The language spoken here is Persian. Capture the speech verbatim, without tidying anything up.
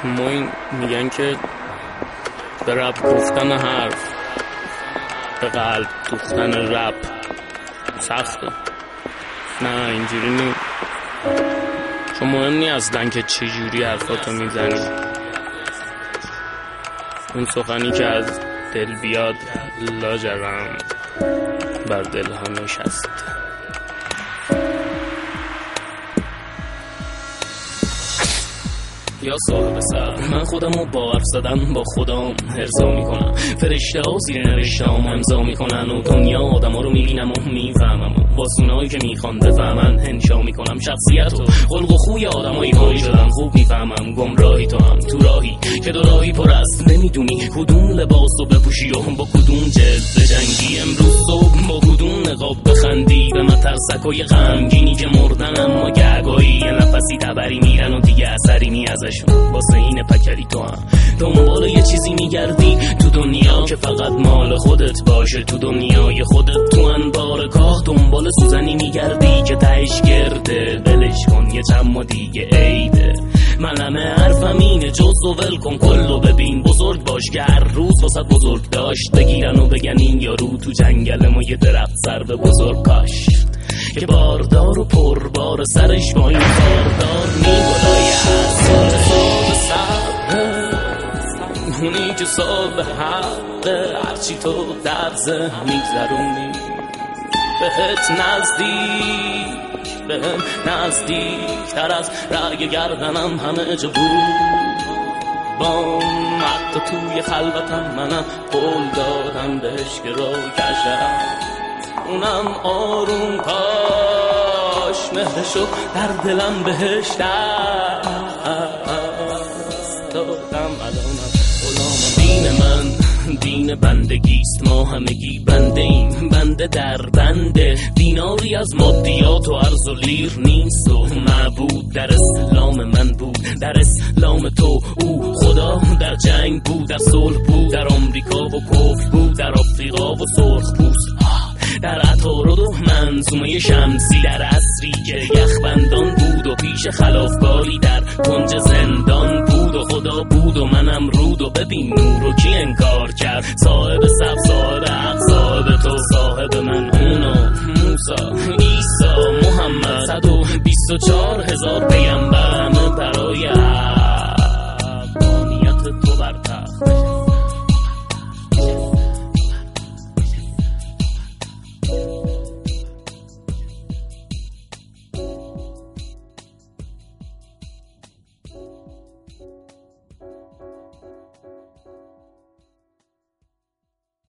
ما این میگن که به رب گفتن حرف به قلب دوختن رب سخته. نه اینجوری نی، چون مهم نی اصلا که چجوری حرفاتو میزنی، اون سخنی که از دل بیاد لاجرم بر دل ها نشست. یا صاحب سر من خودمو با حرف زدن با خودم ارضا میکنم، فرشته ها زیر نوشته هم امضا میکنن و دنیا آدم ها رو میبینم و میفهمم و با سونایی که میخوان بفهمن هنشا میکنم. شخصیت و خلق و خوی آدم هایی هایی شدن خوب میفهمم، گمراهی تو هم تو راهی که دو راهی پر است، نمیدونی کدوم لباس رو بپوشی و با کدوم جلد بجنگی. امروز صبح با کدوم نقاب بخندی به مترسکای غمگینی که مردن اما گهگاهی یه نفسی تبری میرن و دیگه اثری نی ازشون. واسه این پکری تو هم دنبال یه چیزی میگردی تو دنیا که فقط مال خودت باشه، تو دنیای خودت تو انبار کاه دنبال سوزنی میگردی که تهش گرده. ولش کن یه چند ما دیگه عیده، من همه حرفم اینه جز و ول کن کلو ببین. بزرگ باش که هر روز واسه بزرگ داشت بگیرن و بگن این یارو تو جنگل ما یه درخت سر به بزرگ کاشت که باردار و پربار سرش با این باردار میگلای اصال صاحب سر اونی که صاحب حقه، هرچی تو در ذهن میگذرونی بهت نزدیک، بهم نزدیک تر از رگ گردنم همه جا بود. بام حتی توی خلوتم منم قول دادم بهش که رو کشم، اونم آروم کاش مهرشو در دلم بهش دست دادم. الانم غلام دین من دین بندگیست، ما همگی بنده ایم، بنده در بنده. دیناری از مادیات و عرض و لیر نیست و معبود در اسلام من بود، در اسلام تو او خدا در جنگ بود، در صلح بود، در آمریکا و کفر بود، در آفریقا و سرخ پوست، در عطارد و منظومه شمسی، در عصری که یخبندان بود و پیش خلافکاری در کنج زندان بود و خدا بود و منم رود و ببین نور و کی انکار کرد، صاحب سب صاحب حق صاحب تو